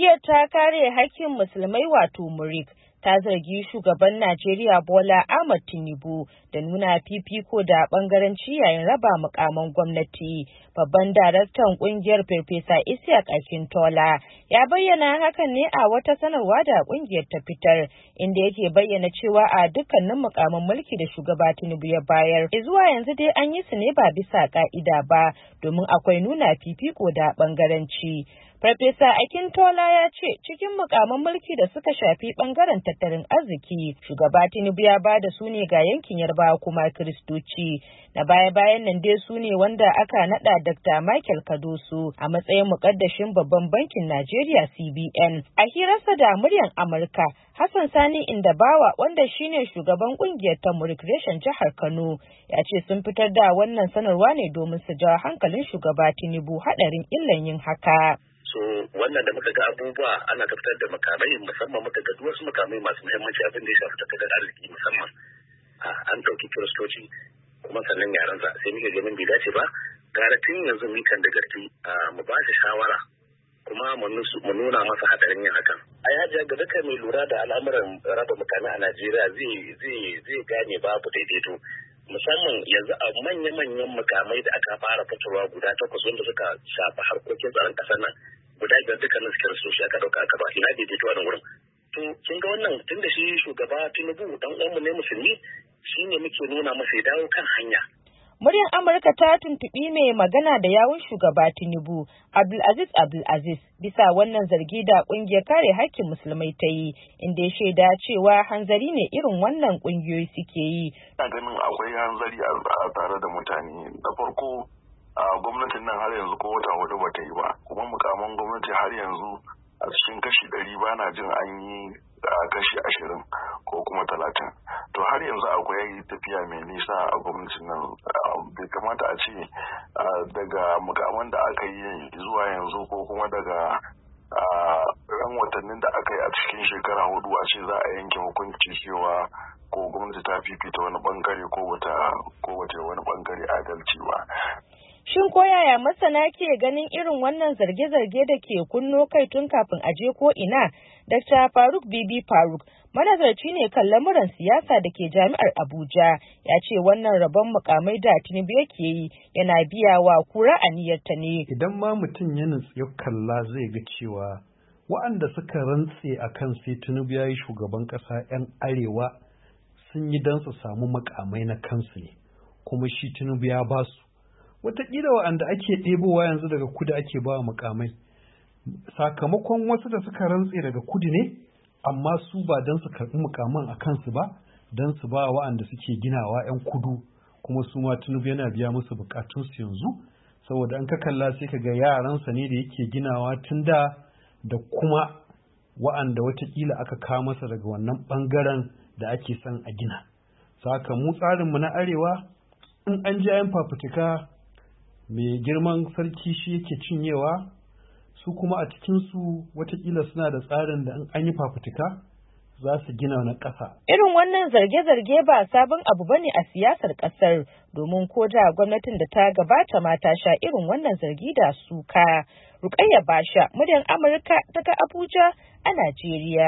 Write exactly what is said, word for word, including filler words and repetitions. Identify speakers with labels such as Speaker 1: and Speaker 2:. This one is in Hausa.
Speaker 1: Ƙungiyar ta kare haƙƙin musulmai wato Murik ta zargi shugaban Najeriya Bola Ahmed Tinubu da nuna fifiko da ɓangaranci yayin raba mukaman gwamnati. Babban daraktan ƙungiyar Farfesa Isiaq Akintola ya bayyana hakan ne a wata sanarwa da ƙungiyar ta fitar, inda yake bayyana cewa a dukkanin mukaman mulki da shugaba Tinubu ya bayar, zuwa yanzu dai an yi su ne ba bisa ƙa'ida ba, domin akwai nuna fifiko da ɓangaranci. Farfesa Akintola ya ce cikin mukaman mulki da suka shafi bangaren tattalin arziki, shugaba Tinubu ya ba da su ne ga yankin Yarbawa kuma Kiristoci. Na baya-bayan nan dai su ne wanda aka nada Dakta Michael Kadoso a matsayin mukaddashin babban bankin Najeriya C B N. A hirarsa da muryar Amurka, Hassan Sani Indabawa, wanda shine shugaban kungiyar ta Murik reshen jihar Kano, ya ce sun fitar da wannan sanarwa ne domin su jawo hankalin shugaba Tinubu hadarin illan yin haka.
Speaker 2: So wannan da muka ga abubuwa ana fitar da makamai, musamman muka ga wasu makamai masu muhimmanci abin da ya shafi tattalin arziki, musamman an ɗauki kiristoci kuma sannan yaransa, sai muke ganin bai dace ba gara tun yanzu mu kan da garki mu ba shi shawara kuma mu nuna masa hadarin yin hakan. A yaji ga duka mai lura da al'amuran raba makamai a Najeriya zai zai zai gane babu daidaito, musamman yanzu a manya-manyan makamai da aka fara fitowa guda takwas wanda suka shafi harkokin tsaron ƙasar nan, guda biyar dukkanin su kiristoci aka dauka aka ba, ina daidaito a nan wurin. To kin ga wannan tun da shi shugaba Tinubu dan uwanmu ne musulmi, shine muke nuna masa ya dawo kan hanya.
Speaker 1: Muryar Amurka ta tuntuɓi mai magana da yawun shugaba Tinubu, Abdulaziz Abdulaziz, bisa wannan zargi da ƙungiyar kare haƙƙin musulmai ta yi, inda ya shaida cewa hanzari ne irin wannan ƙungiyoyi suke yi.
Speaker 3: Ina ganin akwai hanzari a tare da mutane. Da farko, gwamnatin nan har yanzu ko wata hudu ba ta yi ba, kuma mukaman gwamnati har yanzu a cikin kashi ɗari ba na jin an yi kashi ashirin ko kuma talatin. To har yanzu akwai tafiya mai nisa a gwamnatin nan. Bai kamata a ce daga mukaman da aka yi zuwa yanzu ko kuma daga ran watannin da aka yi a cikin shekara hudu a ce za a yanke hukunci cewa ko gwamnati ta fifita wani bangare ko wata ko wata wani bangare adalci ba.
Speaker 1: Shin ko yaya masana ke ganin irin wannan zarge-zarge da ke kunno kai tun kafin a je ko ina? Dakta Faruk Bibi Faruk, manazarci ne kan lamuran siyasa da ke Jami'ar Abuja, ya ce wannan rabon mukamai da Tinubu yake yi yana biya wa kura aniyarta ne.
Speaker 4: Idan ma mutum ya nutsu ya kalla zai ga cewa waɗanda suka rantse a kan sai Tinubu ya yi shugaban ƙasa 'yan arewa sun yi don su samu mukamai na kansu ne, kuma shi Tinubu ya ba su. Wataƙila waɗanda ake ɗebowa yanzu daga kudu ake ba mukamai, sakamakon wasu da suka rantse daga kudu ne, amma su ba don su karɓi mukaman a kansu ba, don su ba waɗanda suke ginawa 'yan kudu, kuma su ma Tinubu yana biya musu bukatunsu yanzu, saboda an ka kalla sai ka ga yaransa ne da yake ginawa tun da da kuma waɗanda wataƙila aka kawo masa daga wannan ɓangaren da ake son a gina. Saka mu tsarinmu na arewa, in an ji ayan fafutuka mai girman sarki shi yake cinyewa, su kuma a cikinsu watakila suna da tsarin da in an yi fafutuka za su gina na ƙasa.
Speaker 1: Irin wannan zarge-zarge ba sabon abu bane a siyasar ƙasar, domin ko da gwamnatin da ta gabata ma ta sha irin wannan zargi da suka. Rukayya Basha, muryar Amurka daga Abuja a Najeriya.